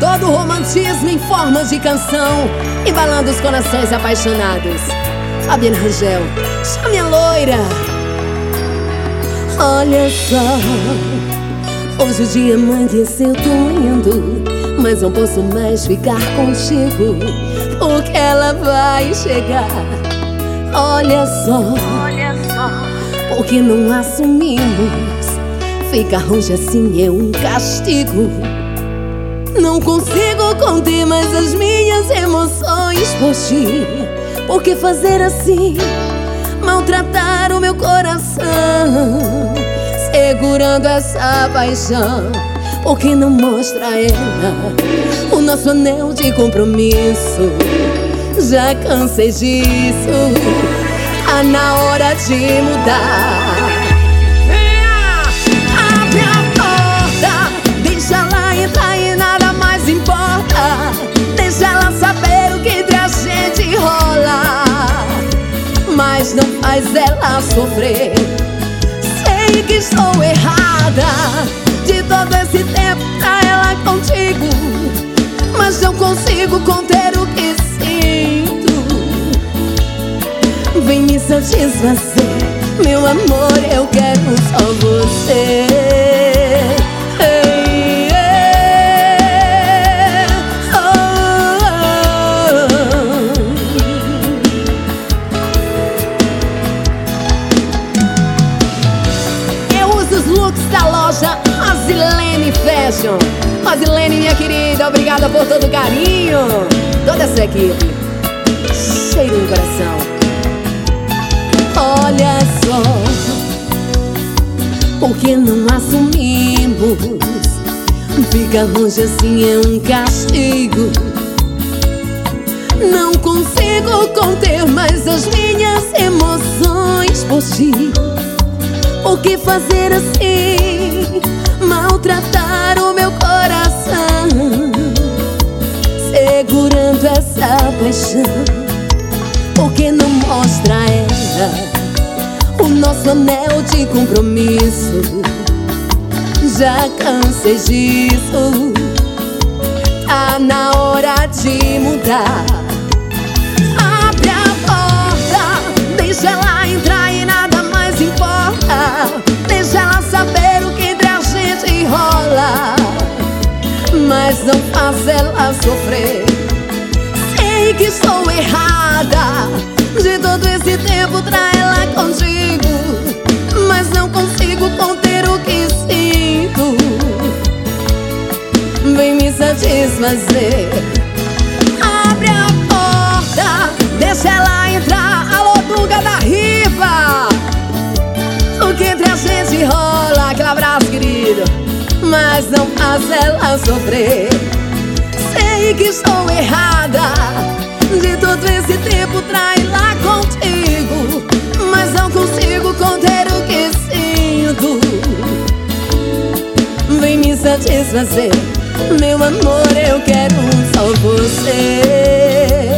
todo o romantismo em forma de canção, embalando os corações apaixonados. Fabiana Rangel, chame a loira. Olha só, hoje o dia amanheceu tão lindo, mas não posso mais ficar contigo, porque ela vai chegar. Olha só, porque não assumimos. Ficar longe assim é um castigo. Não consigo conter mais as minhas emoções por ti. Por que fazer assim? Maltratar o meu coração, segurando essa paixão. Por que não mostra a ela o nosso anel de compromisso? Já cansei disso, tá na hora de mudar. Mas não faz ela sofrer. Sei que estou errada de todo esse tempo pra ela contigo, mas não consigo conter o que sinto. Vem me satisfazer, meu amor, eu quero só você. Da loja Rosilene Fashion. Rosilene, minha querida, obrigada por todo o carinho. Toda essa equipe, cheio no coração. Olha só, por que não assumimos? Ficar longe assim é um castigo. Não consigo conter mais as minhas emoções por ti. Por que fazer assim? Maltratar o meu coração, segurando essa paixão. Por que não mostra a ela o nosso anel de compromisso? Já cansei disso, tá na hora de mudar. Abre a porta, deixa ela entrar e nada mais importa. Deixa ela saber o que entre a gente rola, mas não faz ela sofrer. Sei que estou errada de todo esse tempo pra ela contigo, mas não consigo conter o que sinto. Vem me satisfazer. Abre a porta, deixa ela entrar. Alô, Dunga da Riva. O que entre a gente rola, aquele abraço, querido, mas não faz ela sofrer. Sei que estou errada de todo esse tempo pra ir lá contigo, mas não consigo conter o que sinto. Vem me satisfazer, meu amor, eu quero só você.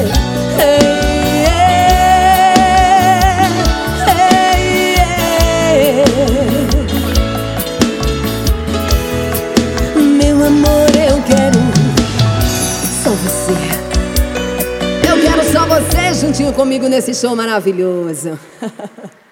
Meu amor, eu quero só você. Eu quero só você juntinho comigo nesse show maravilhoso.